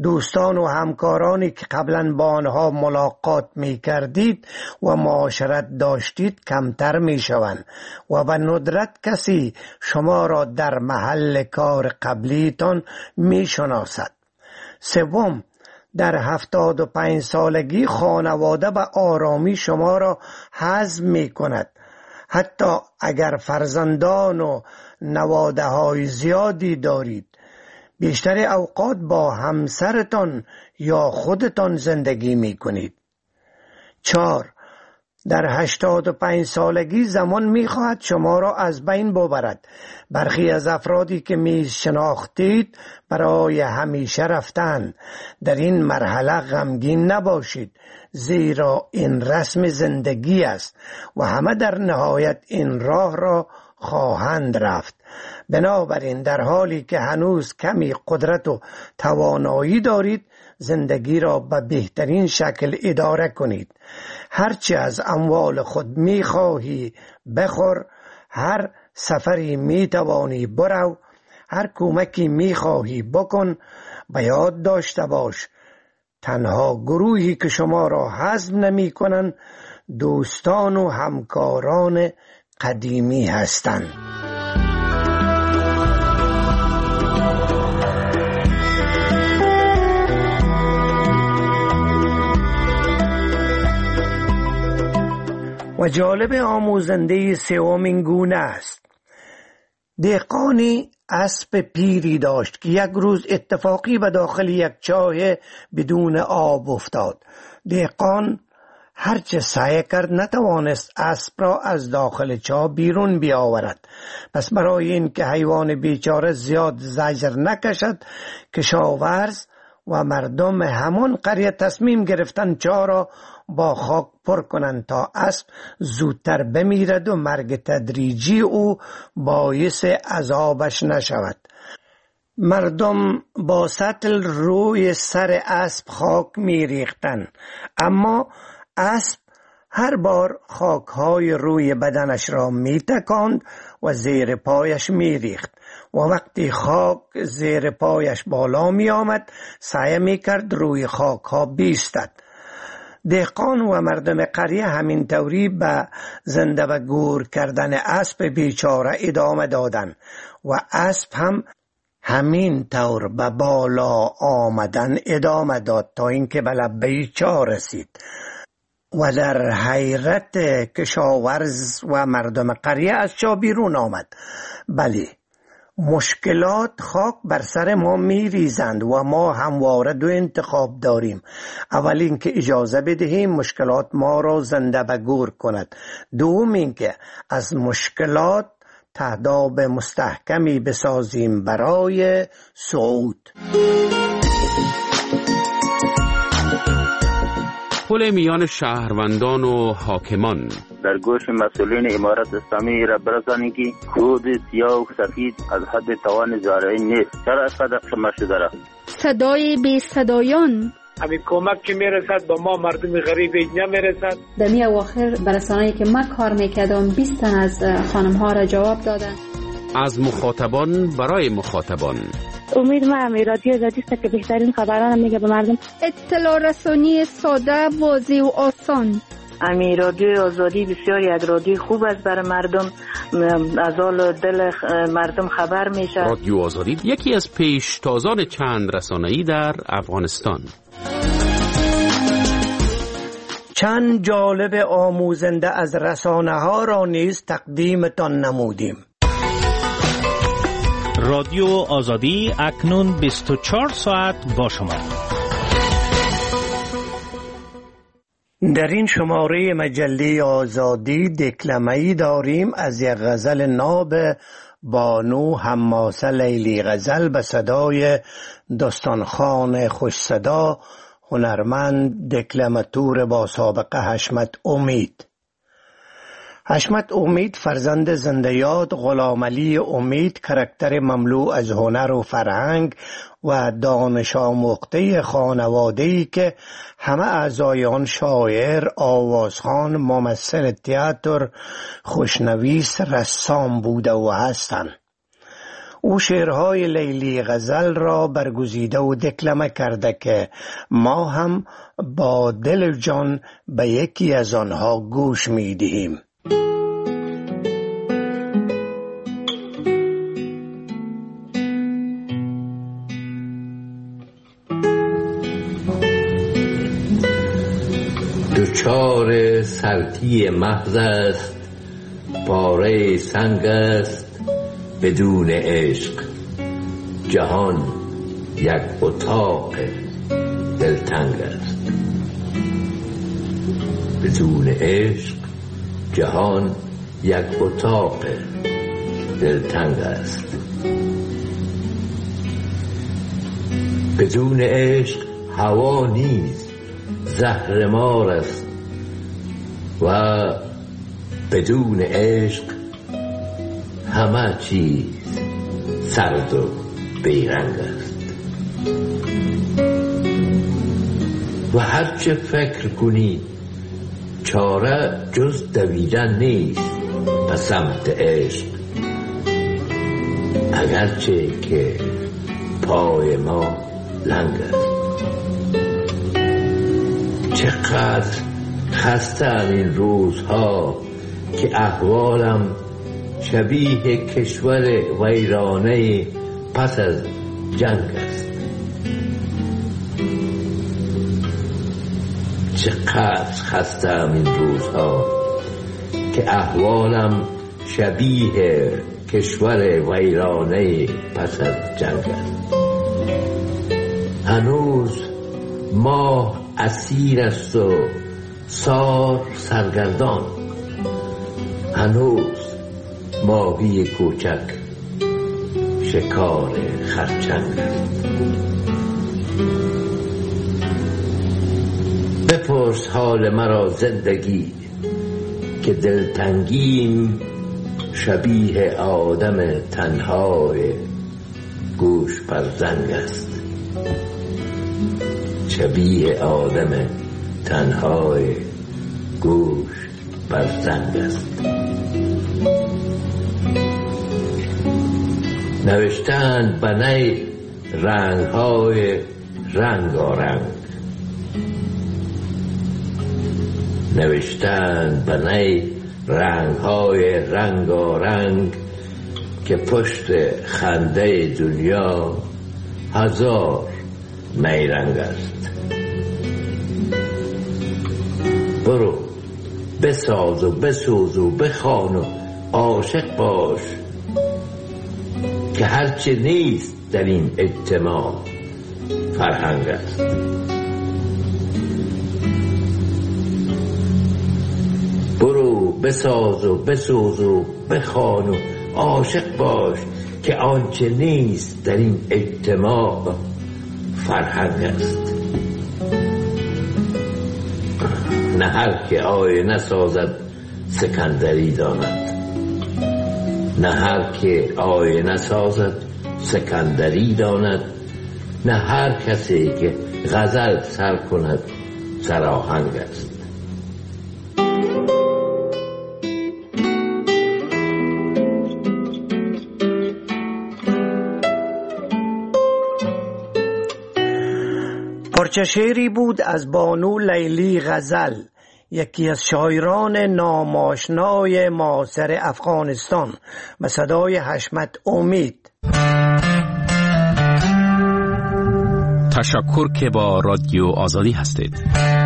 دوستان و همکارانی که قبلا با آنها ملاقات می کردید و معاشرت داشتید کمتر می شوند و به ندرت کسی شما را در محل کار قبلیتان می شناسد. سوم، در 75 سالگی خانواده به آرامی شما را هضم می کند. حتی اگر فرزندان و نواده های زیادی دارید، بیشتر اوقات با همسرتان یا خودتان زندگی می کنید. 4. در 85 سالگی زمان می خواهد شما را از بین ببرد. برخی از افرادی که می شناختید برای همیشه رفتند. در این مرحله غمگین نباشید، زیرا این رسم زندگی است و همه در نهایت این راه را خواهند رفت. بنابراین در حالی که هنوز کمی قدرت و توانایی دارید، زندگی را به بهترین شکل اداره کنید. هرچی از اموال خود می‌خواهی بخور، هر سفری می‌توانی برو، هر کمکی می‌خواهی بکن. به یاد داشته باش تنها گروهی که شما را هضم نمی‌کنند دوستان و همکاران قدیمی هستند. و جالب آموزنده سومین گونه است. دهقانی اسب پیری داشت که یک روز اتفاقی به داخل یک چاه بدون آب افتاد. دهقان هرچه سعی کرد نتوانست اسب را از داخل چاه بیرون بیاورد. پس برای اینکه حیوان بیچاره زیاد زجر نکشد، کشاورز و مردم همان قریه تصمیم گرفتند چاه را با خاک پر کنند تا اسب زودتر بمیرد و مرگ تدریجی او باعث عذابش نشود. مردم با سطل روی سر اسب خاک می ریختند، اما اسب هر بار خاکهای روی بدنش را می تکاند و زیر پایش می ریخت و وقتی خاک زیر پایش بالا می آمد سعی می کرد روی خاکها بیستد. دهقان و مردم قریه همین طوری به زنده و گور کردن اسب بیچاره ادامه دادند و اسب هم همین طور به بالا آمدن ادامه داد تا اینکه به لبه چاه رسید. و در حیرت کشاورز و مردم قریه از چاه بیرون آمد. بله، مشکلات خاک بر سر ما می ریزند و ما همواره دو انتخاب داریم. اول اینکه اجازه بدهیم مشکلات ما را زنده و گور کند. دوم اینکه از مشکلات تهداب مستحکمی بسازیم برای صعود. پل میان شهروندان و حاکمان. در گوش مسئولین امارت اسلامی را برسانید که خود سیاه و سفید از حد توان زارعین نیست. چرا از قدر شما شده را؟ صدای بی صدایان. همین کمک که میرسد با ما مردم غریب نمیرسد. در می اواخر برسانه‌ای که من کار میکردم 20 تن از خانم ها را جواب دادن. از مخاطبان برای مخاطبان. امید من رادیو آزادی است که بهترین خبران میگه به مردم. اطلاع رسانی ساده، واضح و آسان. امی رادیو آزادی بسیاری از رادیو خوب است برای مردم، از حال دل مردم خبر میشه. رادیو آزادی یکی از پیشتازان چند رسانه‌ای در افغانستان. چند جالب آموزنده از رسانه ها را نیز تقدیمتان نمودیم. رادیو آزادی اکنون 24 ساعت با شما. در این شماره مجله آزادی دکلمه‌ای داریم از یک غزل ناب بانو حماسه لیلی غزل به صدای داستانخوان خوش صدا هنرمند دکلماتور با سابقه حشمت امید. حشمت امید فرزند زنده یاد غلام علی امید، کاراکتر مملو از هنر و فرهنگ و دانش آموخته خانواده‌ای که همه اعضای آن شاعر، آوازخوان، ممثل تئاتر، خوشنویس، رسام بوده و هستند. او شعرهای لیلی غزل را برگزیده و دکلمه کرده که ما هم با دل و جان به یکی از آنها گوش می دهیم. دوچار سرتی محض است، پاره سنگ است بدون عشق. جهان یک اتاق دلتنگ است. بدون عشق جهان یک اتاق دلتنگ است. بدون عشق هوا نیز زهرمار است و بدون عشق همه چیز سرد و بیرنگ است. و هرچه فکر کنی چاره جز دویدن نیست به سمت عشق، اگرچه که پای ما لنگ است. چقدر خستم این روزها که احوالم شبیه کشور ویرانه پس از جنگ است. چقدر خستم این روزها که احوالم شبیه کشور ویرانه پس از جنگ است. هنوز ماه اسیر است و سار سرگردان. هنوز ماهی کوچک شکار خرچنگ است. بپرس حال مرا زندگی که دلتنگیم شبیه آدم تنهای گوش بر زنگ است. شبیه آدم تنهای گوش بر زنگ است. نوشتند بنای رنگهای رنگارنگ. نوشتند بنای رنگهای رنگارنگ که پشت خنده دنیا هزار نیرنگ است. برو بساز و بسوز و بخوان و عاشق باش که هرچه نیست در این اجتماع فرهنگ است. برو بساز و بسوز و بخوان و عاشق باش که آنچه نیست در این اجتماع فرهنگ است. نه هر که آینه سازد سکندری داند. نه هر که آینه سازد سکندری داند. نه هر کسی که غزل سر کند سراهنگ است. پارچه شعری بود از بانو لیلی غزل، یکی از شاعران ناماشنای معاصر افغانستان، به صدای حشمت امید. تشکر که با رادیو آزادی هستید.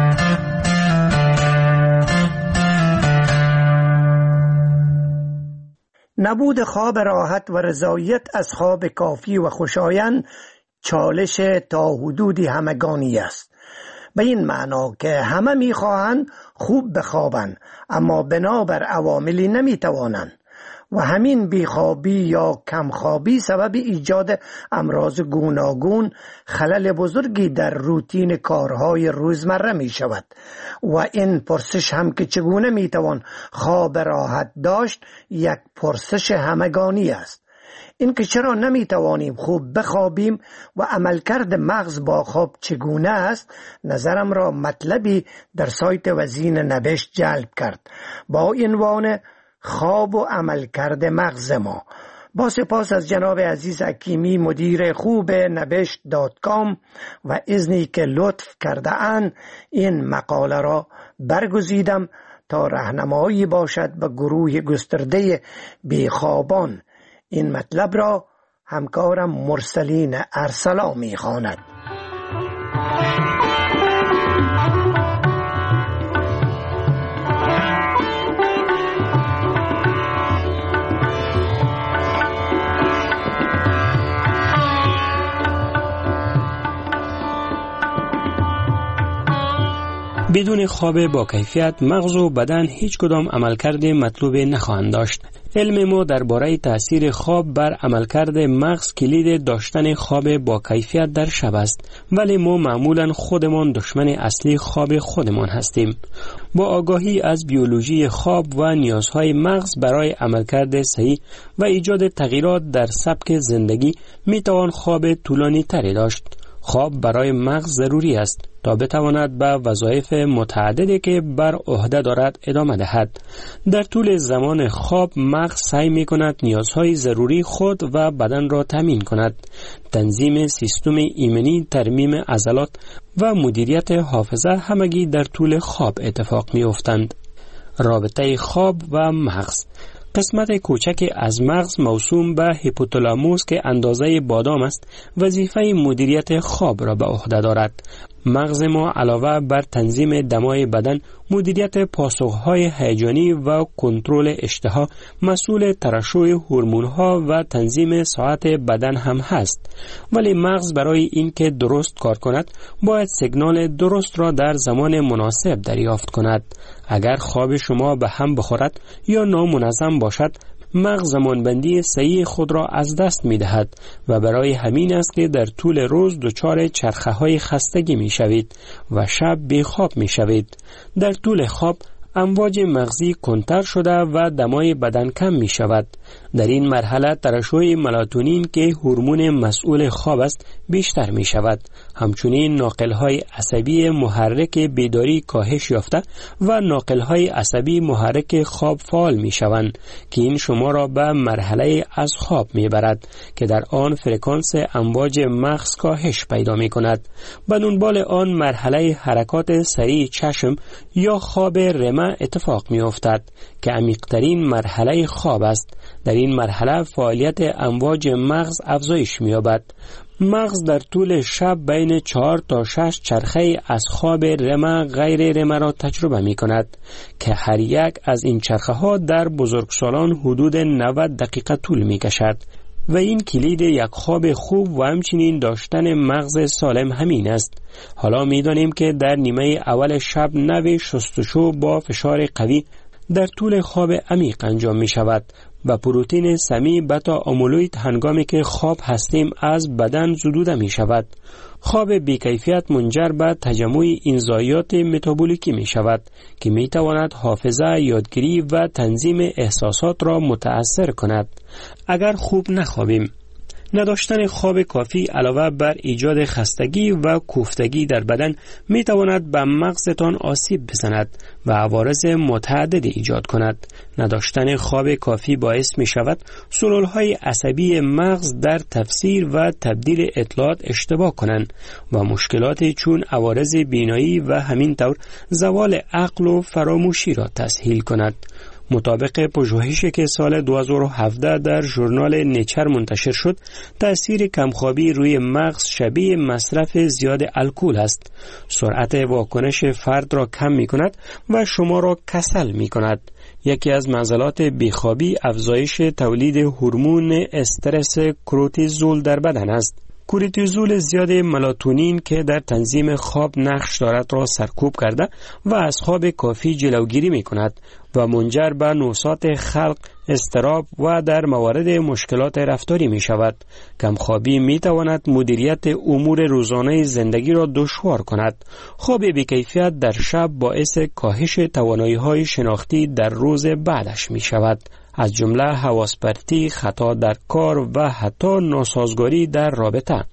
نبود خواب راحت و رضایت از خواب کافی و خوشایند چالش تا حدودی همگانی است، به این معنا که همه میخواهند خوب بخوابند اما بنابر عواملی نمیتوانند و همین بیخوابی یا کمخوابی سبب ایجاد امراض گوناگون، خلل بزرگی در روتین کارهای روزمره می شود. و این پرسش هم که چگونه می توان خواب راحت داشت یک پرسش همگانی است. این که چرا نمی توانیم خوب بخوابیم و عملکرد مغز با خواب چگونه است، نظرم را مطلبی در سایت وزین نوشت جلب کرد با عنوان خواب و عملکرد مغز ما. با سپاس از جناب عزیز حکیمی مدیر خوب نبشت.com و اذنی که لطف کرده اند این مقاله را برگزیدم تا راهنمایی باشد به گروه گسترده بیخوابان. این مطلب را همکارم مرسلین ارسلا می‌خواند. بدون خواب با کیفیت مغز و بدن هیچ کدام عملکرد مطلوب نخواهند داشت. علم ما درباره تأثیر خواب بر عملکرد مغز کلید داشتن خواب با کیفیت در شب است، ولی ما معمولا خودمان دشمن اصلی خواب خودمان هستیم. با آگاهی از بیولوژی خواب و نیازهای مغز برای عملکرد صحیح و ایجاد تغییرات در سبک زندگی می توان خواب طولانی تری داشت. خواب برای مغز ضروری است تا بتواند به وظایف متعددی که بر عهده دارد ادامه دهد. در طول زمان خواب مغز سعی می کند نیازهای ضروری خود و بدن را تامین کند. تنظیم سیستم ایمنی، ترمیم عضلات و مدیریت حافظه همگی در طول خواب اتفاق می افتند. رابطه خواب و مغز. قسمت کوچک از مغز موسوم به هیپوتالاموس که اندازه بادام است وظیفه مدیریت خواب را به عهده دارد. مغز ما علاوه بر تنظیم دمای بدن، مدیریت پاسخهای هیجانی و کنترل اشتها، مسئول ترشح هورمون‌ها و تنظیم ساعت بدن هم هست. ولی مغز برای اینکه درست کار کند باید سیگنال درست را در زمان مناسب دریافت کند. اگر خواب شما به هم بخورد یا نامنظم باشد، مغز زمانبندی صحیح خود را از دست می دهد و برای همین است که در طول روز دچار چرخه های خستگی می شوید و شب بی خواب می شوید. در طول خواب امواج مغزی کنتر شده و دمای بدن کم می شود. در این مرحله ترشح ملاتونین که هورمون مسئول خواب است بیشتر می شود. همچنین ناقل‌های عصبی محرک بیداری کاهش یافته و ناقل‌های عصبی محرک خواب فعال می شوند که این شما را به مرحله از خواب می برد که در آن فرکانس امواج مغز کاهش پیدا می کند. به دنبال آن مرحله حرکات سریع چشم یا خواب رمه اتفاق می افتد که عمیق‌ترین مرحله خواب است. در این مرحله فعالیت امواج مغز افزایش می یابد. مغز در طول شب بین 4 تا 6 چرخه از خواب رمه غیر رمه را تجربه می کند که هر یک از این چرخه ها در بزرگسالان حدود 90 دقیقه طول می کشد و این کلید یک خواب خوب و همچنین داشتن مغز سالم همین است. حالا می دانیم که در نیمه اول شب نوع شستشو با فشار قوی در طول خواب عمیق انجام می شود و پروتئین سمی بتا آمولوید هنگامی که خواب هستیم از بدن زدوده می شود. خواب بیکیفیت منجر به تجمع انزایمات متابولیکی می شود که می تواند حافظه، یادگیری و تنظیم احساسات را متأثر کند. اگر خوب نخوابیم، نداشتن خواب کافی علاوه بر ایجاد خستگی و کوفتگی در بدن می تواند به مغزتان آسیب بزند و عوارض متعددی ایجاد کند. نداشتن خواب کافی باعث می شود سلولهای عصبی مغز در تفسیر و تبدیل اطلاعات اشتباه کنند و مشکلات چون عوارض بینایی و همینطور زوال عقل و فراموشی را تسهیل کند. مطابق پژوهشی که سال 2017 در ژورنال نیچر منتشر شد، تأثیر کمخوابی روی مغز شبیه مصرف زیاد الکل است. سرعت واکنش فرد را کم می کند و شما را کسل می کند. یکی از معضلات بیخوابی افزایش تولید هورمون استرس کورتیزول در بدن است. کورتیزول زیاد ملاتونین که در تنظیم خواب نقش دارد را سرکوب کرده و از خواب کافی جلوگیری می کند و منجر به نوسات خلق، اضطراب و در موارد مشکلات رفتاری می شود. کمخوابی می تواند مدیریت امور روزانه زندگی را دشوار کند. خواب بی‌کیفیت در شب باعث کاهش توانایی‌های شناختی در روز بعدش می شود، از جمله حواس پرتی، خطا در کار و حتی ناسازگاری در رابطه.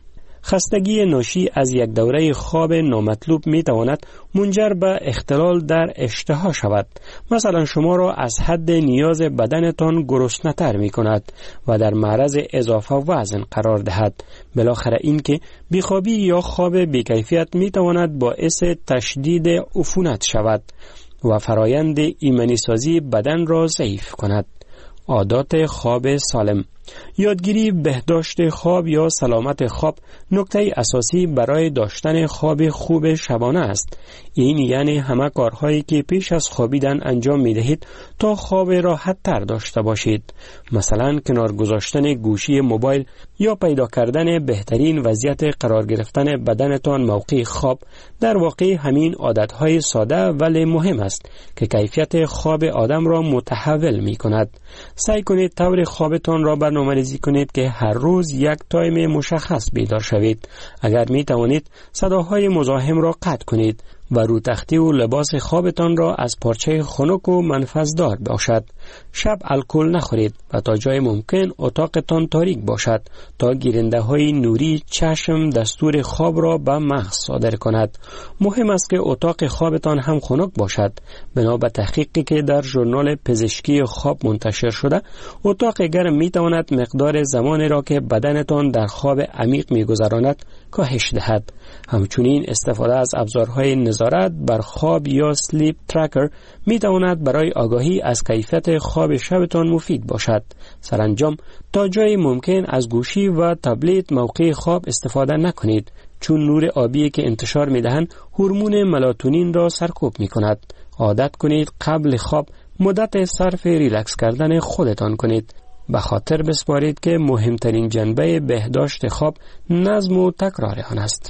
خستگی ناشی از یک دوره خواب نامطلوب می تواند منجر به اختلال در اشتها شود. مثلا شما را از حد نیاز بدنتان گرسنه‌تر می کند و در معرض اضافه وزن قرار دهد. بالاخره این که بیخوابی یا خواب بیکیفیت می تواند باعث تشدید عفونت شود و فرایند ایمنی سازی بدن را ضعیف کند. عادات خواب سالم. یادگیری بهداشت خواب یا سلامت خواب نکته اساسی برای داشتن خواب خوب شبانه است. این یعنی همه کارهایی که پیش از خوابیدن انجام می دهید تا خواب راحت تر داشته باشید. مثلا کنار گذاشتن گوشی موبایل یا پیدا کردن بهترین وضعیت قرار گرفتن بدنتان موقع خواب. در واقع همین عادتهای ساده ولی مهم است که کیفیت خواب آدم را متحول می کند. سعی کنید طور خوابتان را برنامه‌ریزی کنید که هر روز یک تایم مشخص بیدار شوید. اگر می توانید صداهای مزاحم را قطع کنید و رو تختی و لباس خوابتان را از پارچه خنک و منفذدار باشد. شب الکل نخورید و تا جای ممکن اتاقتان تاریک باشد تا گیرنده های نوری چشم دستور خواب را به مغز صادر کند. مهم است که اتاق خوابتان هم خنک باشد. بنا به تحقیقی که در ژورنال پزشکی خواب منتشر شده، اتاق گرم می تواند مقدار زمانی را که بدنتان در خواب عمیق می گذراند کاهش دهد. همچنین استفاده از ابزارهای نظارت بر خواب یا سلیپ ترکر می تواند برای آگاهی از کیفیت خواب شبتان مفید باشد. سرانجام تا جای ممکن از گوشی و تبلت موقع خواب استفاده نکنید، چون نور آبی که انتشار می دهند هورمون ملاتونین را سرکوب می کند. عادت کنید قبل خواب مدت صرف ریلکس کردن خودتان کنید. به خاطر بسپارید که مهمترین جنبه بهداشت خواب نظم و تکرار آن است.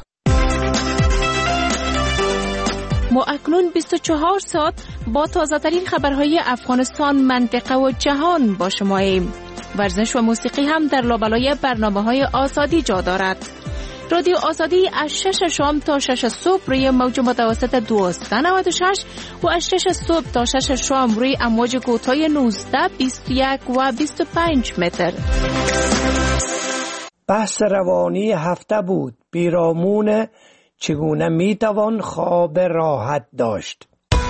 ما اکنون 24 ساعت با تازه ترین خبرهای افغانستان، منطقه و جهان با شماییم. ورزش و موسیقی هم در لابلای برنامه‌های آزادی جا دارد. رادیو آزادی از 6 شام تا 6 صبح روی موج متوسط 1296 و از 6 صبح تا 6 شام روی امواج کوتاه 19، 21 و 25 متر. بحث روانی هفته بود. پیرامون چگونه میتوان خواب راحت داشت.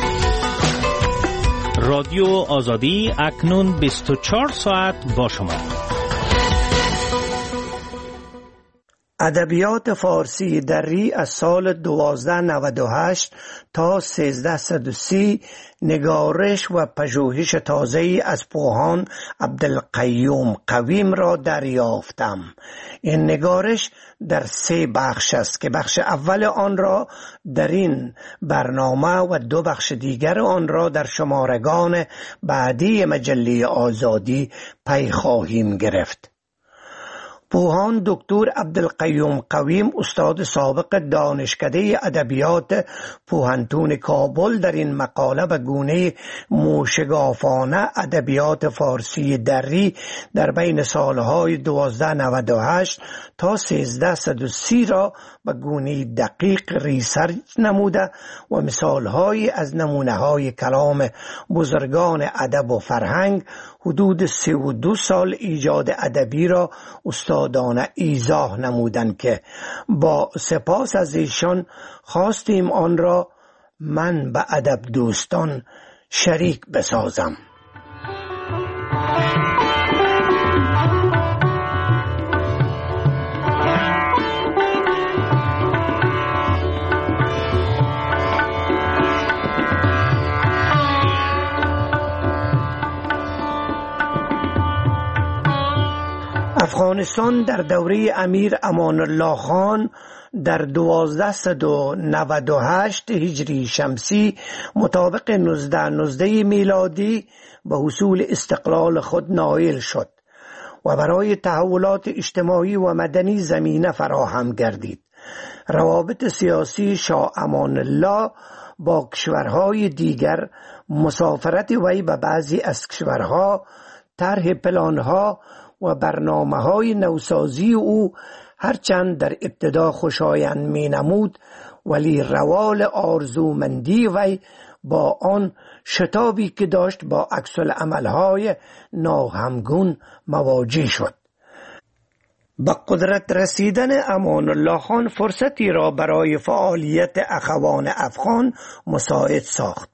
رادیو آزادی اکنون 24 ساعت با شما. ادبیات فارسی دری از سال 1298 تا 1330 نگارش و پژوهش تازه‌ای از پوهان عبدالقیوم قویم را دریافتم. این نگارش در 3 بخش است که بخش اول آن را در این برنامه و 2 بخش دیگر آن را در شمارگان بعدی مجله آزادی پی خواهیم گرفت. پوهان دکتر عبدالقیوم قویم، استاد سابق دانشکده ادبیات پوهنتون کابل، در این مقاله به گونه موشگافانه ادبیات فارسی دری در بین سالهای 1298 تا 1330 را به گونه دقیق ریسرچ نموده و مثالهایی از نمونه‌های کلام بزرگان ادب و فرهنگ حدود 32 سال ایجاد ادبی را استادانه ایضاح نمودند که با سپاس از ایشان خواستیم آن را من به ادب دوستان شریک بسازم. افغانستان در دوره امیر امان الله خان در 1298 هجری شمسی مطابق 1919 میلادی به حصول استقلال خود نائل شد و برای تحولات اجتماعی و مدنی زمینه فراهم گردید. روابط سیاسی شاه امان الله با کشورهای دیگر، مسافرت وی به بعضی از کشورها، طرح پلانها و برنامه‌های نوسازی او هرچند در ابتدا خوشایند می نمود، ولی روال آرزومندی وی با آن شتابی که داشت با عکس العمل‌های ناهمگون مواجه شد. به قدرت رسیدن امان الله خان فرصتی را برای فعالیت اخوان افغان مساعد ساخت.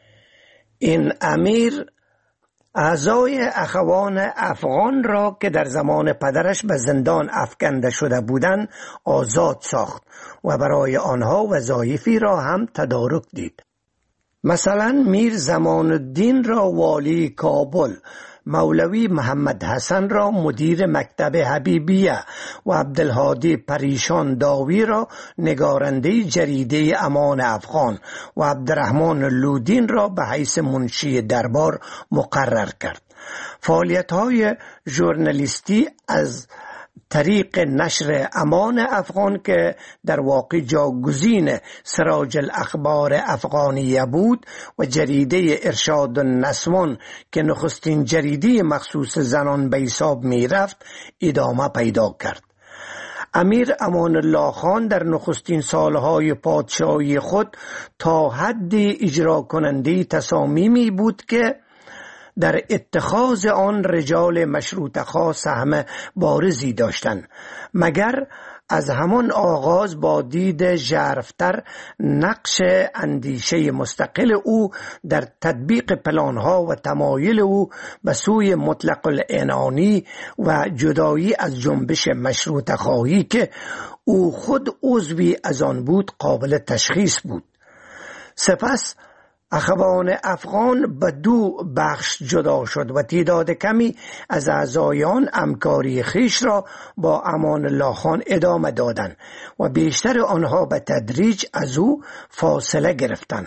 این امیر اعضای اخوان افغان را که در زمان پدرش به زندان افکنده شده بودند آزاد ساخت و برای آنها وظایفی را هم تدارک دید. مثلا میر زمان الدین را والی کابل، مولوی محمد حسن را مدیر مکتب حبیبیه و عبدالهادی پریشان داوی را نگارنده جریده امان افغان و عبدالرحمن لودین را به حیث منشی دربار مقرر کرد. فعالیت‌های ژورنالیستی از طریق نشر امان افغان که در واقع جاگزین سراج الاخبار افغانیه بود و جریده ارشاد النسوان که نخستین جریده مخصوص زنان به حساب می رفت ادامه پیدا کرد. امیر امان الله خان در نخستین سالهای پادشاهی خود تا حدی اجرا کننده تصامیمی بود که در اتخاذ آن رجال مشروطه خواه سهم بارزی داشتند، مگر از همان آغاز با دید ژرف‌تر نقش اندیشه مستقل او در تطبیق پلانها و تمایل او به سوی مطلق العنانی و جدایی از جنبش مشروطه خواهی که او خود عضوی از آن بود قابل تشخیص بود. سپس اخوان افغان به دو بخش جدا شد و تعداد کمی از اعضای آن همکاری خویش را با امان الله خان ادامه دادند و بیشتر آنها به تدریج از او فاصله گرفتند.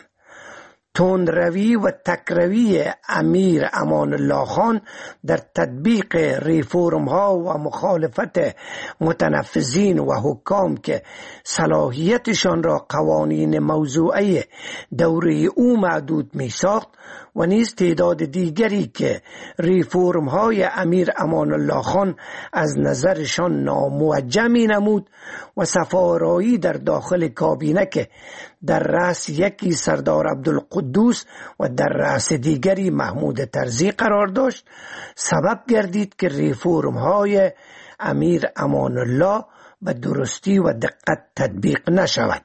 تندروی و تکروی امیر امان الله خان در تطبیق ریفورم ها و مخالفت متنفذین و حکام که صلاحیتشان را قوانین موضوعه دوره او محدود می ساخت و نیز تعداد دیگری که ریفورم های امیر امان الله خان از نظرشان ناموجه می نمود و صفارایی در داخل کابینه که در رأس یکی سردار عبدالقدوس و در رأس دیگری محمود طرزی قرار داشت، سبب گردید که ریفورم های امیر امان الله به درستی و دقت تطبیق نشود.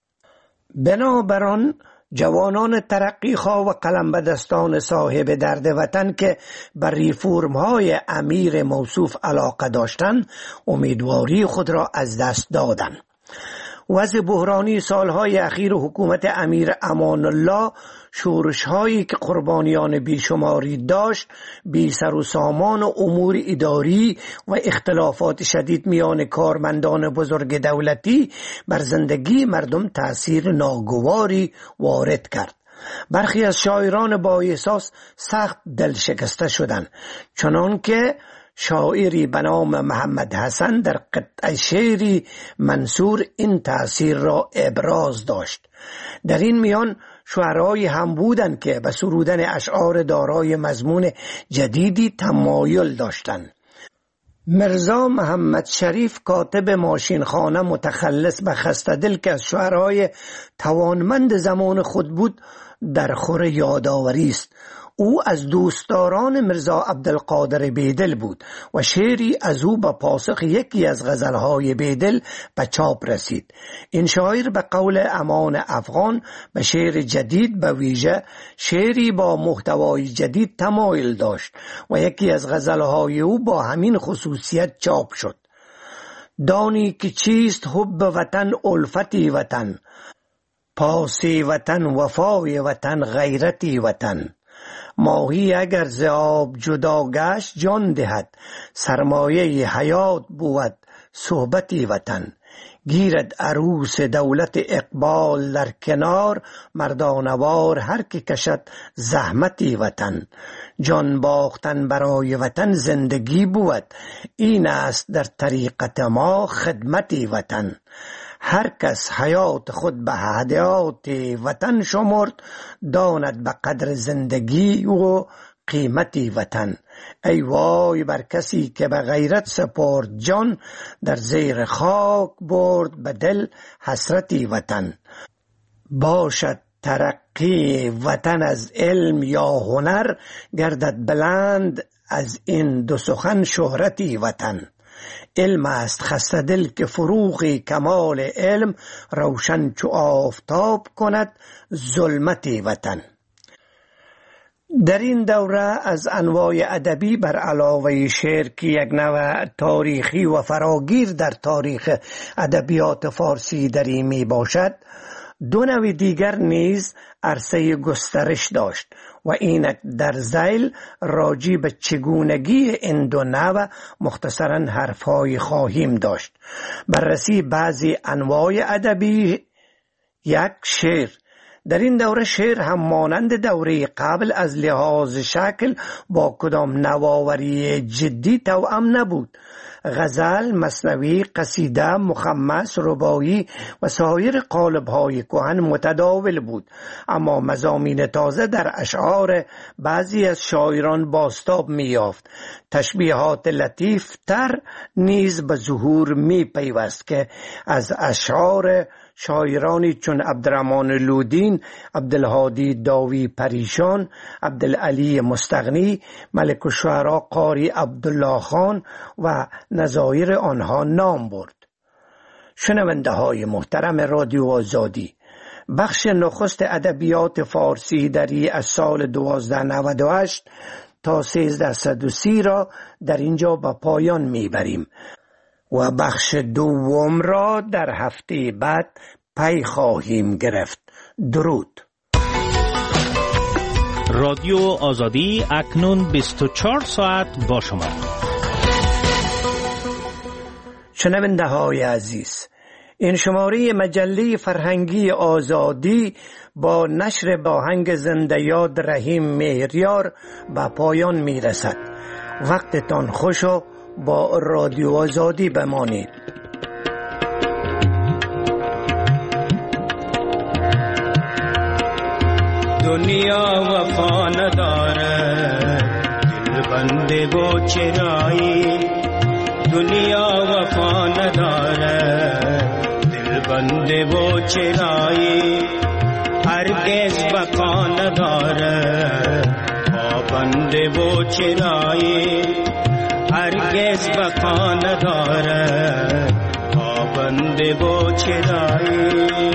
بنابراین جوانان ترقیخواه و قلمبدستان صاحب درد وطن که بر ریفورم های امیر موصوف علاقه داشتند امیدواری خود را از دست دادند. وضع بحرانی سالهای اخیر حکومت امیر امان الله شورش‌هایی که قربانیان بیشماری داشت، بی سر و سامان و امور اداری و اختلافات شدید میان کارمندان بزرگ دولتی بر زندگی مردم تأثیر ناگواری وارد کرد. برخی از شاعران با احساس سخت دل شکسته شدند، چنان که شاعری به نام محمد حسن در قطعه شعری منصور این تأثیر را ابراز داشت. در این میان شعرایی هم بودند که به سرودن اشعار دارای مضمون جدیدی تمایل داشتند. مرزا محمد شریف کاتب ماشینخانه متخلص به خسته دل که از شعرهای توانمند زمان خود بود در خور یادآوری است. او از دوستداران مرزا عبدالقادر بیدل بود و شعری از او به پاسخ یکی از غزلهای بیدل به چاپ رسید. این شاعر به قول امان افغان به شعر جدید به ویژه شعری با محتوای جدید تمایل داشت و یکی از غزلهای او با همین خصوصیت چاپ شد. دانی که چیست حب وطن الفتی وطن، پاسی وطن وفای وطن غیرتی وطن. ماهی اگر ز آب جدا گشت جان دهد، سرمایه حیات بود صحبتی وطن. گیرد عروس دولت اقبال در کنار، مردانوار هر که کشد زحمتی وطن. جان باختن برای وطن زندگی بود، این است در طریقت ما خدمتی وطن. هر کس حیات خود به هدیات وطن شمرد، داند به قدر زندگی و قیمتی وطن. ای وای بر کسی که به غیرت سپرد جان، در زیر خاک برد به دل حسرتی وطن. باشد ترقی وطن از علم یا هنر، گردد بلند از این دو سخن شهرتی وطن. علم است خسته دل که فروغ کمال علم روشن چو آفتاب کند ظلمت وطن. در این دوره از انواع ادبی بر علاوه شعر که یک نوع تاریخی و فراگیر در تاریخ ادبیات فارسی دری می باشد، دو نوع دیگر نیز عرصه گسترش داشت و اینک در ذیل راجع به چگونگی این دو نوع مختصراً حرفهای خواهیم داشت. بررسی بعضی انواع ادبی. یک، شعر. در این دوره شعر هم مانند دوره قبل از لحاظ شکل با کدام نوآوری جدی توأم نبود. غزل، مثنوی، قصیده، مخمس، رباعی و سایر قالب‌های کهن متداول بود، اما مضامین تازه در اشعار بعضی از شاعران بازتاب می‌یافت. تشبیهات لطیف تر نیز به ظهور می‌پیوست که از اشعار شاعرانی چون عبدالرحمن لودین، عبدالهادی داوی پریشان، عبدالعلی مستغنی، ملک الشعراء قاری عبدالله خان و نظایر آنها نام برد. شنونده های محترم رادیو آزادی، بخش نخست ادبیات فارسی دری از سال 1298 تا 1330 را در اینجا به پایان میبریم و بخش دوم را در هفته بعد پی خواهیم گرفت. درود. رادیو آزادی اکنون 24 ساعت با شما. شنونده های عزیز، این شماره مجله فرهنگی آزادی با نشر باهنگ زنده یاد رحیم مهریار به پایان می رسد. وقتتان خوش و با رادیو آزادی بمانید. دنیا وفا نداره دل بنده و چرایی، دنیا وفا نداره دل بنده و چرایی، هرگز بقا نداره پابنده و چرایی، هرگز بقا نداره پابنده و چرایی.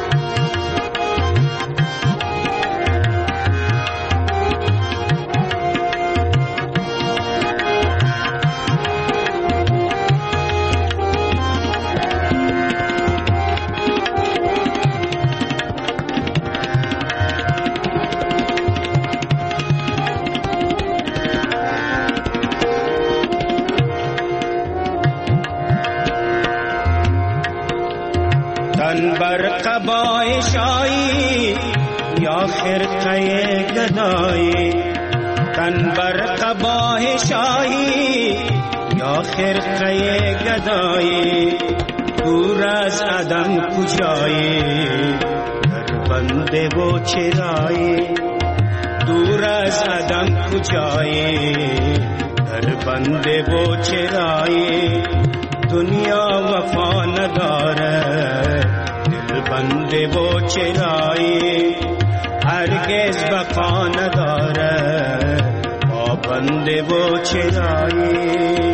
تن بر قبای شایی یا خرقه گدایی، تن بر قبای شایی یا خرقه گدایی، دور از عدم کجایی در بنده و چرایی، دور از عدم کجایی در بنده و چرایی، دنیا وفا نداره دل بنده و چرایی، هرگز بقا نداره با بنده و چرایی.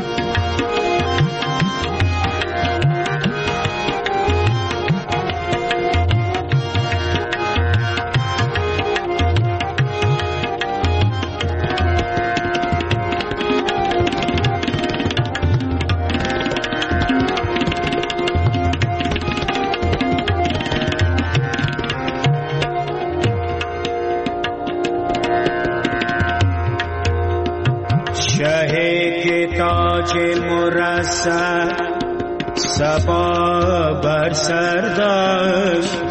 تاج مرصع صبا بر سر داشت،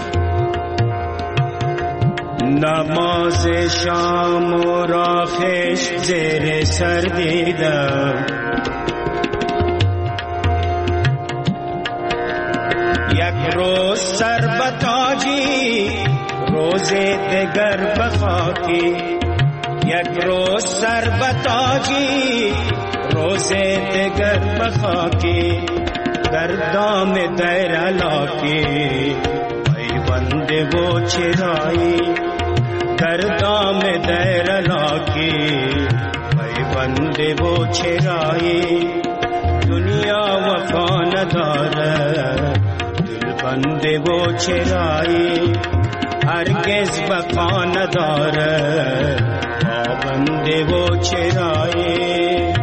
نماز شام و راخش زیر سر دیدم، یک روز سر به تاجی روز دگر به خاکی، یک روز سر به تاجی روز دگر بخاکی، در دام دیر علاقی پیوند و چرایی، در دام دیر علاقی پیوند و چرایی، دنیا وفا نداره، دل بنده و چرایی هرگز بقا نداره، پابنده و چرایی.